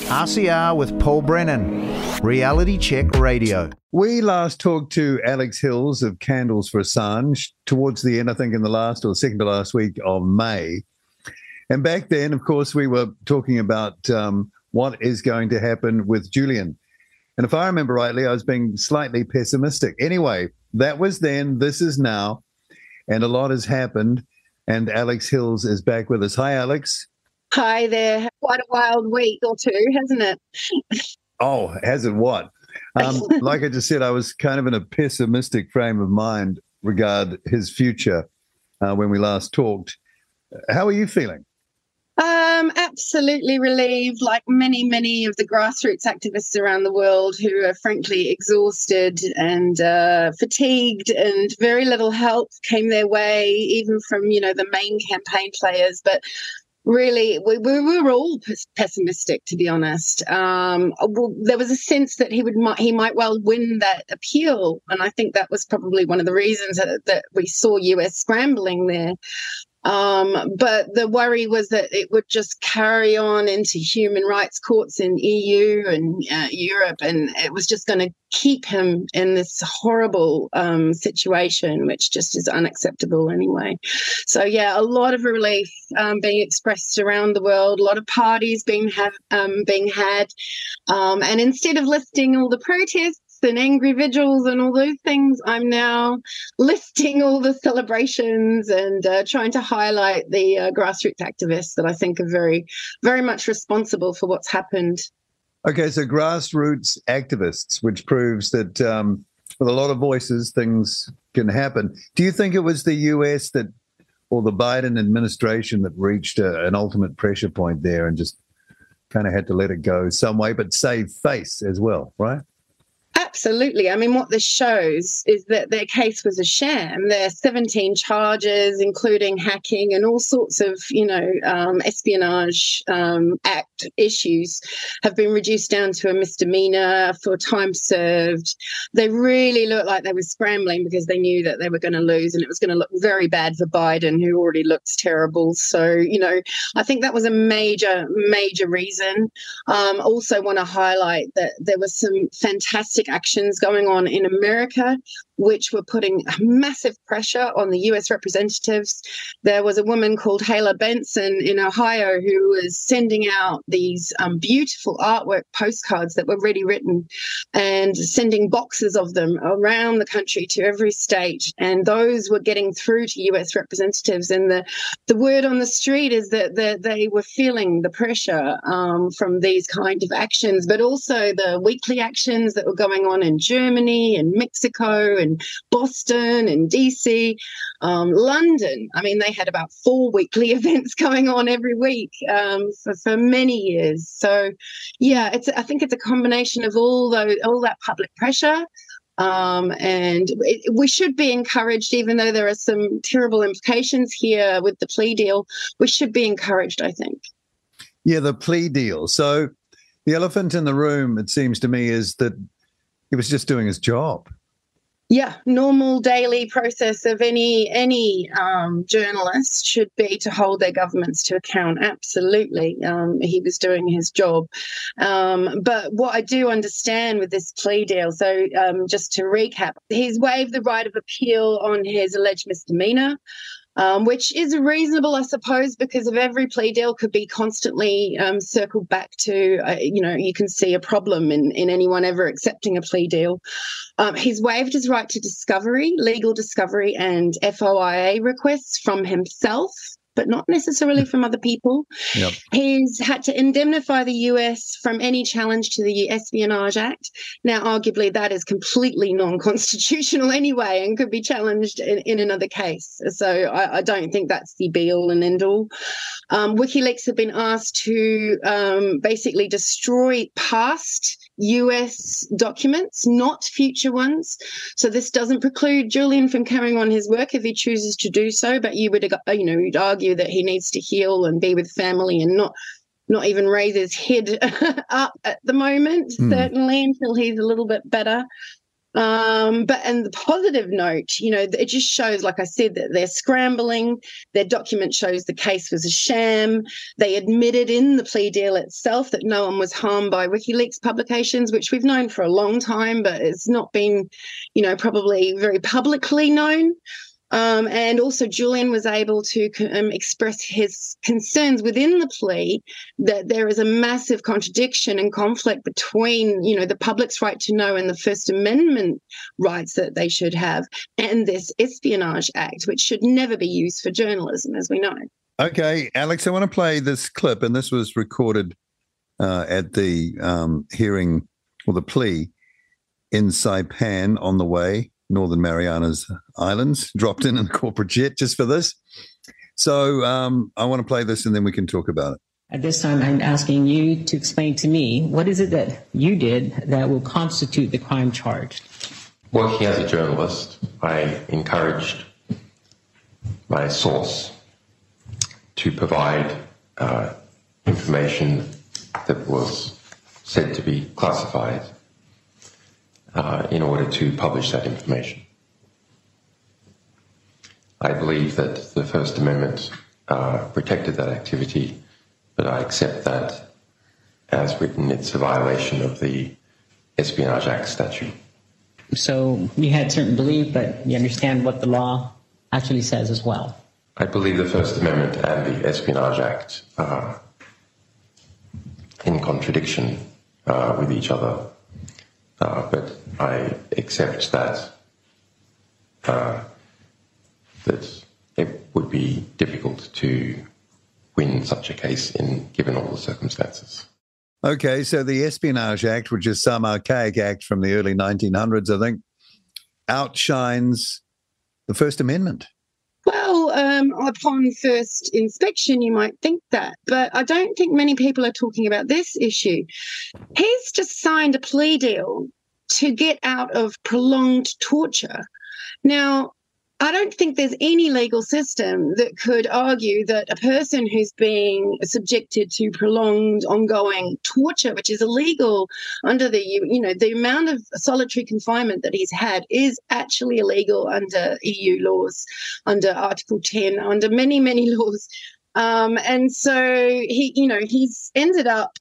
RCR with Paul Brennan, Reality Check Radio. We last talked to Alex Hills of Candles for Assange towards the end, I think in the last or second to last week of May. And back then, of course, we were talking about what is going to happen with Julian. And if I remember rightly, I was being slightly pessimistic. Anyway, that was then, this is now, and a lot has happened. And Alex Hills is back with us. Hi, Alex. Hi there. Quite a wild week or two, hasn't it? Oh, has it what? Like I just said, I was kind of in a pessimistic frame of mind regarding his future when we last talked. How are you feeling? Absolutely relieved, like many of the grassroots activists around the world who are frankly exhausted and fatigued, and very little help came their way, even from, the main campaign players. But really, we were all pessimistic, to be honest. There was a sense that he might well win that appeal, and I think that was probably one of the reasons that we saw US scrambling there. But the worry was that it would just carry on into human rights courts in EU and Europe, and it was just going to keep him in this horrible situation, which just is unacceptable anyway. So, yeah, a lot of relief being expressed around the world, a lot of parties being had. And instead of listing all the protests and angry vigils and all those things, I'm now listing all the celebrations and trying to highlight the grassroots activists that I think are very, very much responsible for what's happened. Okay, so grassroots activists, which proves that with a lot of voices, things can happen. Do you think it was the US or the Biden administration that reached an ultimate pressure point there and just kind of had to let it go some way, but save face as well, right? Absolutely. I mean, what this shows is that their case was a sham. There are 17 charges, including hacking and all sorts of, espionage act issues, have been reduced down to a misdemeanor for time served. They really looked like they were scrambling because they knew that they were going to lose, and it was going to look very bad for Biden, who already looks terrible. So, I think that was a major reason. Also want to highlight that there was some fantastic actions going on in America, which were putting massive pressure on the US representatives. There was a woman called Hala Benson in Ohio who was sending out these beautiful artwork postcards that were ready written and sending boxes of them around the country to every state. And those were getting through to US representatives. And the word on the street is that they were feeling the pressure from these kind of actions, but also the weekly actions that were going on in Germany and Mexico and Boston and DC, London. I mean, they had about 4 weekly events going on every week for many years. So, yeah, I think it's a combination of all that public pressure. And we should be encouraged, even though there are some terrible implications here with the plea deal. We should be encouraged, I think. Yeah, the plea deal. So the elephant in the room, it seems to me, is that he was just doing his job. Yeah, normal daily process of any journalist should be to hold their governments to account. Absolutely. He was doing his job. But what I do understand with this plea deal, so just to recap, he's waived the right of appeal on his alleged misdemeanor. Which is reasonable, I suppose, because if every plea deal could be constantly circled back to, you can see a problem in anyone ever accepting a plea deal. He's waived his right to discovery, legal discovery, and FOIA requests from himself, but not necessarily from other people. Yep. He's had to indemnify the US from any challenge to the Espionage Act. Now, arguably, that is completely non-constitutional anyway and could be challenged in another case. So I don't think that's the be-all and end-all. WikiLeaks have been asked to basically destroy past US documents, not future ones. So this doesn't preclude Julian from carrying on his work if he chooses to do so, but you'd argue that he needs to heal and be with family and not even raise his head up at the moment, certainly until he's a little bit better. But and the positive note, it just shows, like I said, that they're scrambling. Their document shows the case was a sham. They admitted in the plea deal itself that no one was harmed by WikiLeaks publications, which we've known for a long time, but it's not been, probably very publicly known. And also Julian was able to express his concerns within the plea that there is a massive contradiction and conflict between, the public's right to know and the First Amendment rights that they should have, and this Espionage Act, which should never be used for journalism, as we know. Okay, Alex, I want to play this clip, and this was recorded at the hearing or the plea in Saipan on the way. Northern Marianas Islands, dropped in a corporate jet just for this. So I want to play this and then we can talk about it. At this time, I'm asking you to explain to me, what is it that you did that will constitute the crime charged? Working as a journalist, I encouraged my source to provide information that was said to be classified in order to publish that information. I believe that the First Amendment protected that activity, but I accept that as written, it's a violation of the Espionage Act statute. So you had certain belief, but you understand what the law actually says as well. I believe the First Amendment and the Espionage Act are in contradiction with each other. But I accept that that it would be difficult to win such a case given all the circumstances. Okay, so the Espionage Act, which is some archaic act from the early 1900s, I think, outshines the First Amendment. Well, upon first inspection, you might think that, but I don't think many people are talking about this issue. He's just signed a plea deal to get out of prolonged torture. Now, I don't think there's any legal system that could argue that a person who's being subjected to prolonged, ongoing torture, which is illegal under the amount of solitary confinement that he's had is actually illegal under EU laws, under Article 10, under many, many laws. And so he's ended up,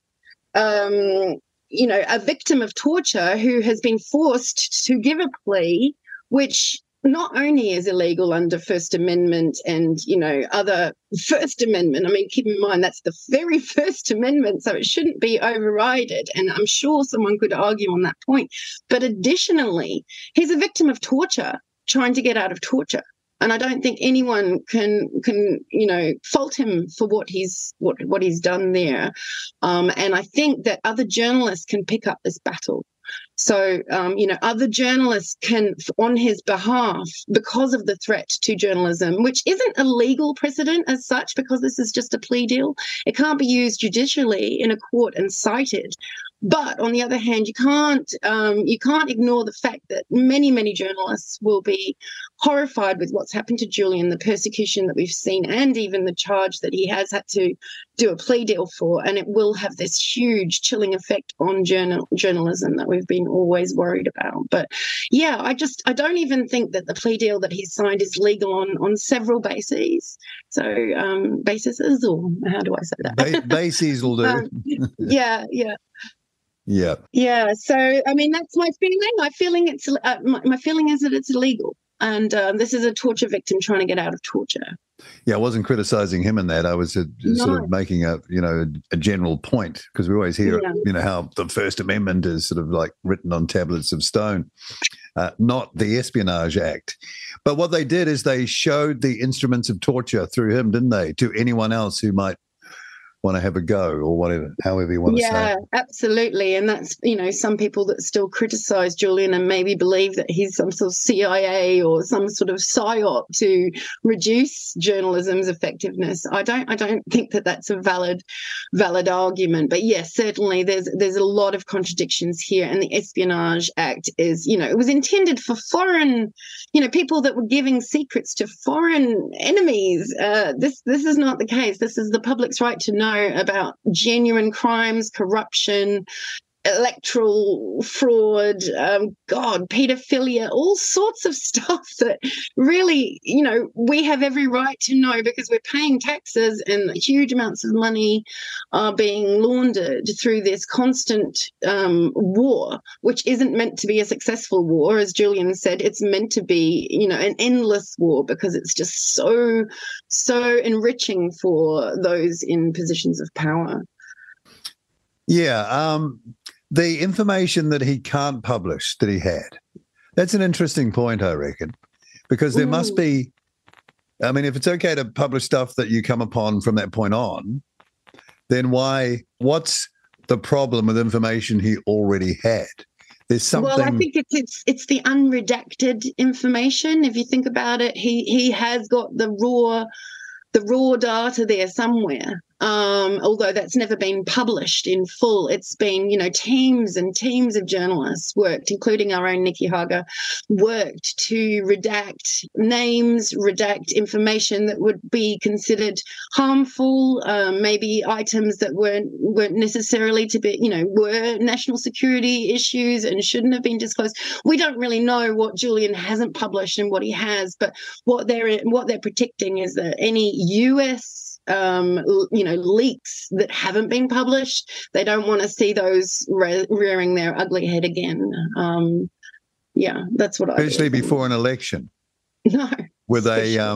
a victim of torture who has been forced to give a plea, which not only is illegal under First Amendment and, other First Amendment. I mean, keep in mind, that's the very First Amendment, so it shouldn't be overridden. And I'm sure someone could argue on that point. But additionally, he's a victim of torture, trying to get out of torture. And I don't think anyone can fault him for what he's done there. And I think that other journalists can pick up this battle. So, other journalists can, on his behalf, because of the threat to journalism, which isn't a legal precedent as such, because this is just a plea deal. It can't be used judicially in a court and cited. But on the other hand, you can't ignore the fact that many, many journalists will be horrified with what's happened to Julian, the persecution that we've seen, and even the charge that he has had to do a plea deal for. And it will have this huge chilling effect on journalism that we've been always worried about. But yeah, I don't even think that the plea deal that he's signed is legal on several bases. So bases, or how do I say that? Bases will do. Yeah. So I mean, that's my feeling. My feeling is that it's illegal, and this is a torture victim trying to get out of torture. Yeah, I wasn't criticizing him in that. I was sort of making a general point, because we always hear how the First Amendment is sort of like written on tablets of stone, not the Espionage Act. But what they did is they showed the instruments of torture through him, didn't they, to anyone else who might want to have a go, or whatever, however you want to say. Yeah, absolutely. And that's, some people that still criticize Julian and maybe believe that he's some sort of CIA or some sort of psyop to reduce journalism's effectiveness. I don't think that that's a valid argument. But yes, certainly there's a lot of contradictions here. And the Espionage Act is, it was intended for foreign, people that were giving secrets to foreign enemies. This is not the case. This is the public's right to know about genuine crimes, corruption, electoral fraud, pedophilia, all sorts of stuff that really, we have every right to know because we're paying taxes and huge amounts of money are being laundered through this constant war, which isn't meant to be a successful war. As Julian said, it's meant to be, an endless war because it's just so enriching for those in positions of power. Yeah. The information that he can't publish that he had, that's an interesting point, I reckon, because there must be, if it's okay to publish stuff that you come upon from that point on, then what's the problem with information he already had? There's something. Well, I think it's the unredacted information. If you think about it, he has got the raw data there somewhere. Although that's never been published in full. It's been, teams and teams of journalists worked, including our own Nikki Hager, worked to redact names, redact information that would be considered harmful, maybe items that weren't necessarily to be, were national security issues and shouldn't have been disclosed. We don't really know what Julian hasn't published and what he has, but what they're predicting is that any US leaks that haven't been published, they don't want to see those rearing their ugly head again. That's what I especially before an election. No. With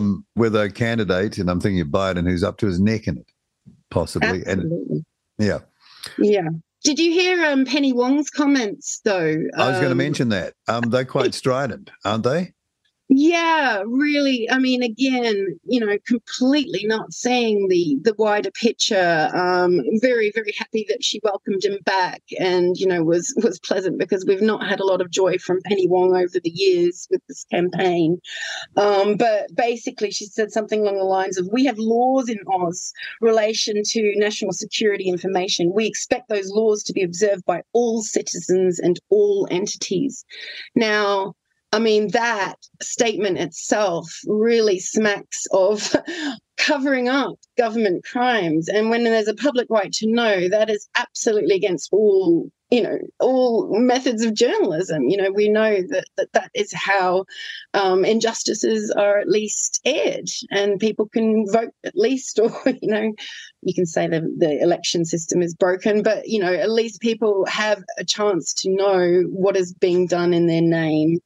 a candidate, and I'm thinking of Biden, who's up to his neck in it, possibly. Absolutely. And yeah. Did you hear Penny Wong's comments though? I was going to mention that. They're quite strident, aren't they? Yeah, really. Again, completely not seeing the wider picture. Very, very happy that she welcomed him back and, was pleasant because we've not had a lot of joy from Penny Wong over the years with this campaign. But basically she said something along the lines of, we have laws in Oz relation to national security information. We expect those laws to be observed by all citizens and all entities. Now, that statement itself really smacks of covering up government crimes. And when there's a public right to know, that is absolutely against all methods of journalism. We know that is how injustices are at least aired and people can vote at least, or, you can say the election system is broken, but, at least people have a chance to know what is being done in their name.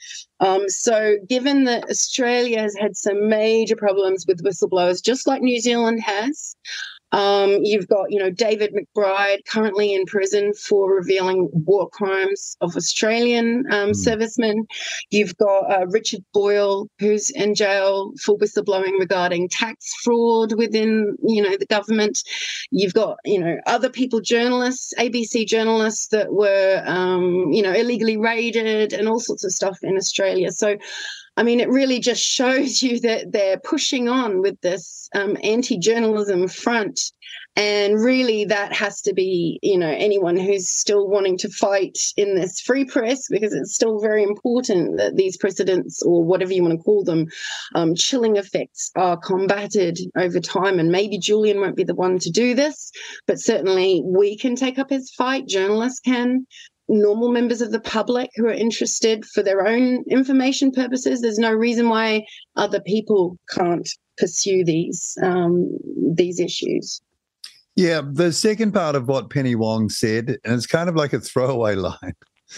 So given that Australia has had some major problems with whistleblowers, just like New Zealand has, you've got, David McBride currently in prison for revealing war crimes of Australian servicemen. You've got Richard Boyle, who's in jail for whistleblowing regarding tax fraud within, the government. You've got, other people, journalists, ABC journalists that were, illegally raided and all sorts of stuff in Australia. So, it really just shows you that they're pushing on with this anti-journalism front. And really that has to be, anyone who's still wanting to fight in this free press, because it's still very important that these precedents, or whatever you want to call them, chilling effects are combated over time. And maybe Julian won't be the one to do this, but certainly we can take up his fight. Journalists can. Normal members of the public who are interested for their own information purposes. There's no reason why other people can't pursue these issues. Yeah, the second part of what Penny Wong said, and it's kind of like a throwaway line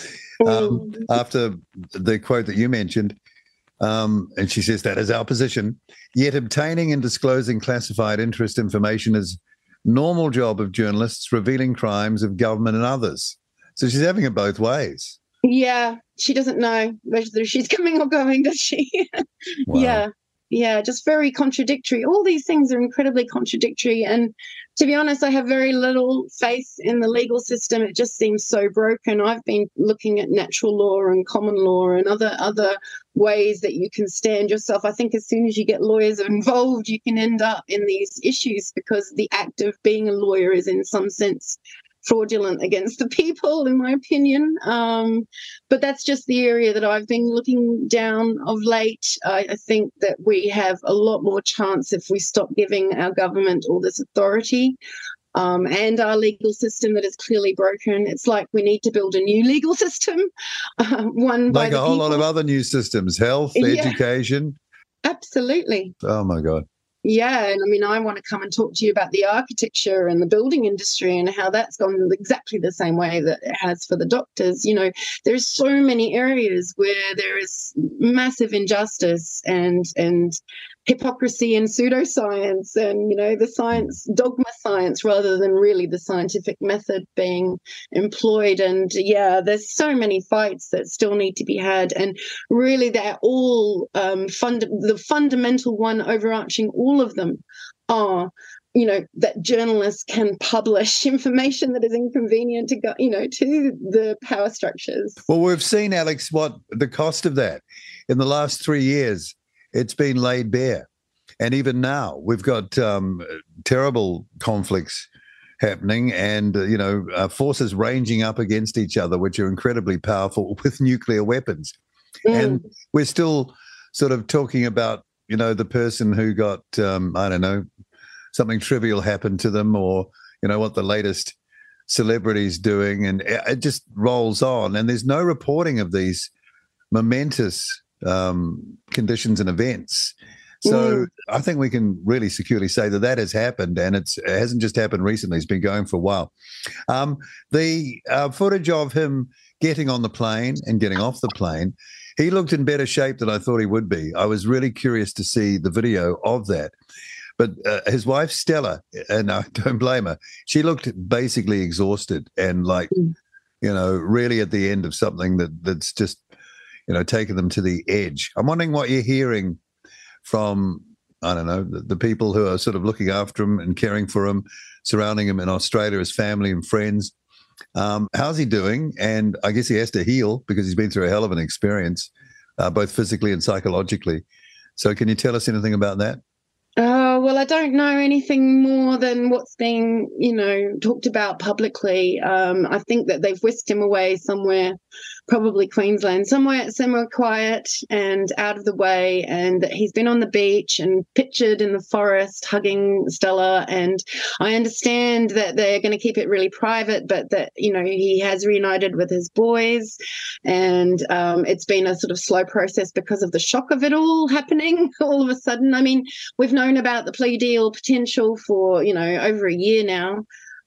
after the quote that you mentioned, and she says that is our position, yet obtaining and disclosing classified interest information is normal job of journalists revealing crimes of government and others. So she's having it both ways. Yeah, she doesn't know whether she's coming or going, does she? Wow. Yeah, just very contradictory. All these things are incredibly contradictory. And to be honest, I have very little faith in the legal system. It just seems so broken. I've been looking at natural law and common law and other ways that you can stand yourself. I think as soon as you get lawyers involved, you can end up in these issues because the act of being a lawyer is in some sense fraudulent against the people, in my opinion. But that's just the area that I've been looking down of late. I think that we have a lot more chance if we stop giving our government all this authority. and our legal system that is clearly broken. It's like we need to build a new legal system, one by like the a whole lot people. of other new systems, health, education. Absolutely. Oh, my God. Yeah, and I mean, I want to come and talk to you about the architecture and the building industry and how that's gone exactly the same way that it has for the doctors. You know, there's so many areas where there is massive injustice and hypocrisy and pseudoscience and, you know, the science, dogma science, rather than really the scientific method being employed. And yeah, there's so many fights that still need to be had. And really, they're all the fundamental one overarching all of them are, you know, that journalists can publish information that is inconvenient to go, you know, to the power structures. Well, we've seen, Alex, what the cost of that in the last 3 years. It's been laid bare. And even now, we've got terrible conflicts happening and, forces ranging up against each other, which are incredibly powerful with nuclear weapons. And we're still sort of talking about, you know, the person who got, something trivial happened to them or, you know, what the latest celebrity's doing. And it just rolls on. And there's no reporting of these momentous conditions and events. So I think we can really securely say that has happened, and it hasn't just happened recently. It's been going for a while. The footage of him getting on the plane and getting off the plane, he looked in better shape than I thought he would be. I was really curious to see the video of that. But his wife, Stella, and I don't blame her, she looked basically exhausted and like, you know, really at the end of something that's just, you know, taken them to the edge. I'm wondering what you're hearing from, I don't know, the people who are sort of looking after him and caring for him, surrounding him in Australia, his family and friends. How's he doing? And I guess he has to heal because he's been through a hell of an experience, both physically and psychologically. So can you tell us anything about that? Well, I don't know anything more than what's being, you know, talked about publicly. I think that they've whisked him away somewhere, probably Queensland, somewhere quiet and out of the way, and that he's been on the beach and pictured in the forest hugging Stella. And I understand that they're going to keep it really private, but that, you know, he has reunited with his boys, and it's been a sort of slow process because of the shock of it all happening all of a sudden. I mean, we've known about the plea deal potential for, you know, over a year now.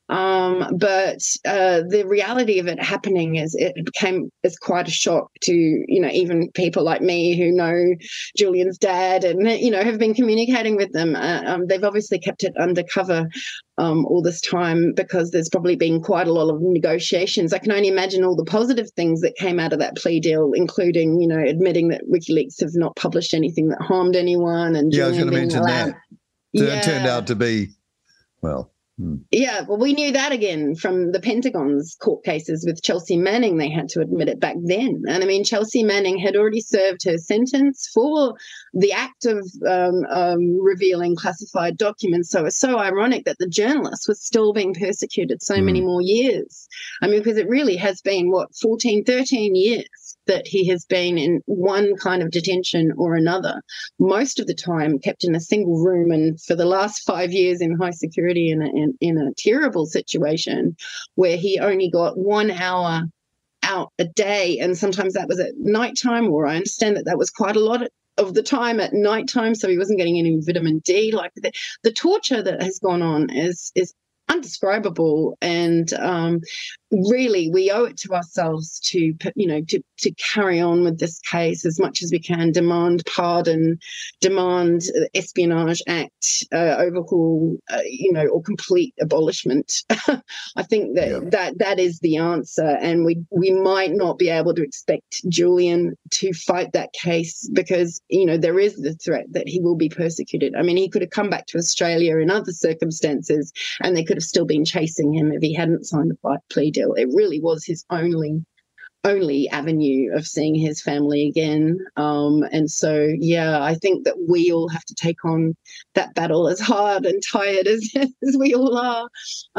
But the reality of it happening is quite a shock to, you know, even people like me who know Julian's dad and, you know, have been communicating with them. They've obviously kept it undercover all this time because there's probably been quite a lot of negotiations. I can only imagine all the positive things that came out of that plea deal, including, you know, admitting that WikiLeaks have not published anything that harmed anyone. And yeah, I was going to mention allowed. that. It turned out to be, well... Yeah, well, we knew that again from the Pentagon's court cases with Chelsea Manning. They had to admit it back then. And I mean, Chelsea Manning had already served her sentence for the act of revealing classified documents. So it's so ironic that the journalist was still being persecuted so many more years. I mean, because it really has been, 14, 13 years that he has been in one kind of detention or another, most of the time kept in a single room, and for the last 5 years in high security in a terrible situation where he only got 1 hour out a day, and sometimes that was at nighttime, or I understand that was quite a lot of the time at nighttime, so he wasn't getting any vitamin D. Like the torture that has gone on is undescribable, and really we owe it to ourselves to, you know, to carry on with this case as much as we can, demand pardon, demand Espionage Act overhaul, you know, or complete abolishment. I think that is the answer, and we might not be able to expect Julian to fight that case because, you know, there is the threat that he will be persecuted. I mean, he could have come back to Australia in other circumstances and they could have still been chasing him if he hadn't signed the plea deal. It really was his only avenue of seeing his family again. And so, yeah, I think that we all have to take on that battle as hard and tired as we all are.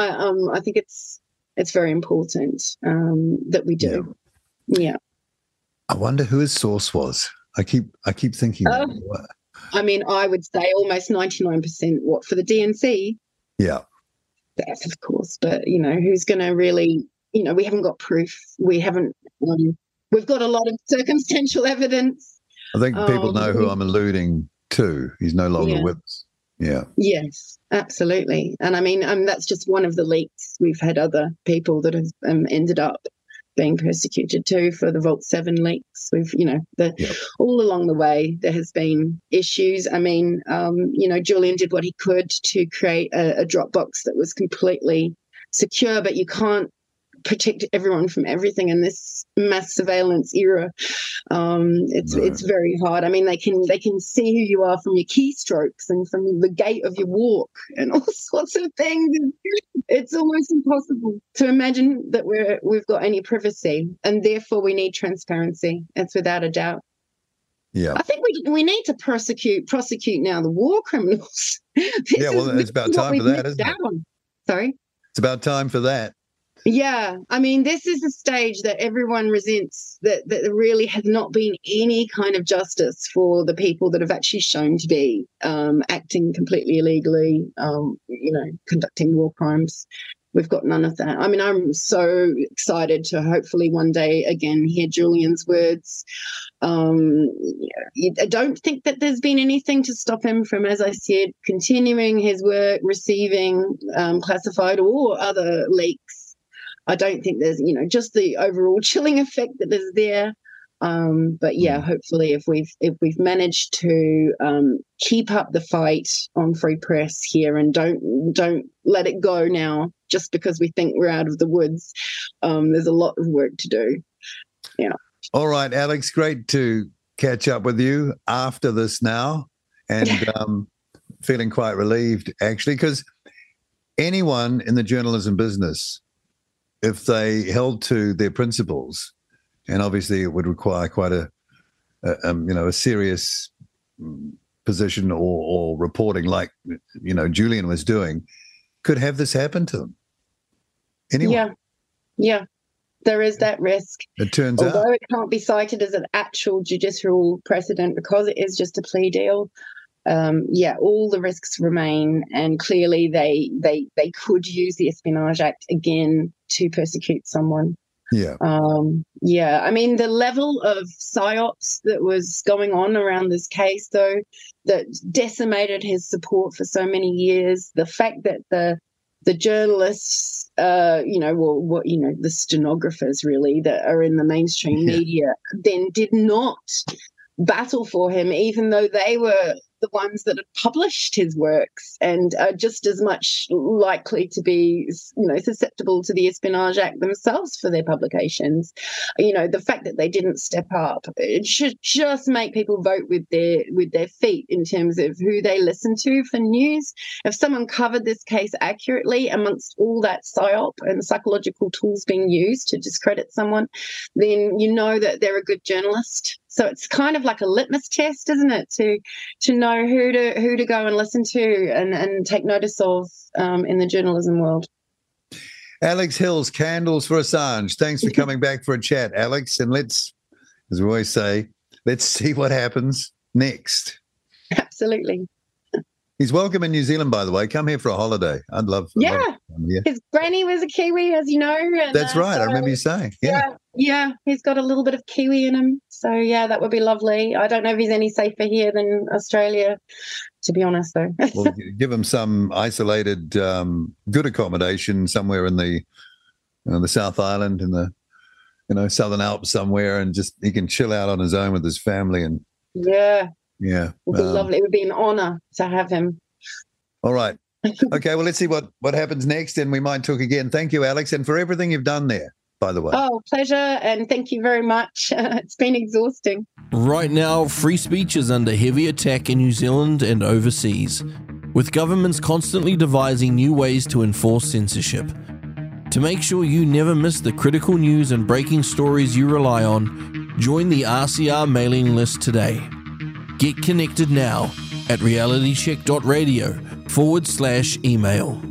I think it's very important that we do. Yeah. I wonder who his source was. I keep thinking. I mean, I would say almost 99% for the DNC. Yeah. death, of course, but, who's going to really, we haven't got proof. We've got a lot of circumstantial evidence. I think people know who I'm alluding to. He's no longer with us. Yeah. Yes, absolutely. And I mean, that's just one of the leaks. We've had other people that have ended up being persecuted too for the Vault 7 leaks. We've, all along the way, there has been issues. I mean, Julian did what he could to create a Dropbox that was completely secure, but you can't protect everyone from everything in this mass surveillance era. It's very hard. I mean, they can see who you are from your keystrokes and from the gait of your walk and all sorts of things. It's almost impossible to imagine that we've got any privacy, and therefore we need transparency. It's without a doubt. Yeah, I think we need to prosecute now the war criminals. It's about time for that, isn't it? Sorry, it's about time for that. Yeah, I mean, this is a stage that everyone resents, that there really has not been any kind of justice for the people that have actually shown to be acting completely illegally, conducting war crimes. We've got none of that. I mean, I'm so excited to hopefully one day again hear Julian's words. I don't think that there's been anything to stop him from, as I said, continuing his work, receiving classified or other leaks. I don't think there's, just the overall chilling effect that is there. But yeah, hopefully if we've managed to keep up the fight on free press here and don't let it go now just because we think we're out of the woods, there's a lot of work to do. Yeah. All right, Alex, great to catch up with you after this now, and feeling quite relieved actually, because anyone in the journalism business, if they held to their principles, and obviously it would require quite a serious position or reporting like, Julian was doing, could have this happen to them. Anyone. Yeah. There is that risk. It turns out. Although it can't be cited as an actual judicial precedent because it is just a plea deal, all the risks remain, and clearly they could use the Espionage Act again to persecute someone. Yeah. I mean, the level of psyops that was going on around this case, though, that decimated his support for so many years, the fact that the journalists, the stenographers really that are in the mainstream media then did not battle for him, even though they were the ones that had published his works and are just as much likely to be, susceptible to the Espionage Act themselves for their publications. The fact that they didn't step up, it should just make people vote with their feet in terms of who they listen to for news. If someone covered this case accurately amongst all that psyop and psychological tools being used to discredit someone, then you know that they're a good journalist. So it's kind of like a litmus test, isn't it, to know who to go and listen to and take notice of in the journalism world. Alex Hills, Candles for Assange. Thanks for coming back for a chat, Alex. And let's, as we always say, let's see what happens next. Absolutely. He's welcome in New Zealand, by the way. Come here for a holiday. I'd love. His granny was a Kiwi, as you know. And, that's right. I remember you saying. Yeah. He's got a little bit of Kiwi in him. So, that would be lovely. I don't know if he's any safer here than Australia, to be honest, though. Well, give him some isolated, good accommodation somewhere in the South Island, in the Southern Alps somewhere, and just he can chill out on his own with his family. And yeah. Yeah. It would be lovely. It would be an honour to have him. All right. Okay, well, let's see what happens next, and we might talk again. Thank you, Alex, and for everything you've done there, by the way. Oh, pleasure, and thank you very much. It's been exhausting. Right now, free speech is under heavy attack in New Zealand and overseas, with governments constantly devising new ways to enforce censorship. To make sure you never miss the critical news and breaking stories you rely on, join the RCR mailing list today. Get connected now at realitycheck.radio/email.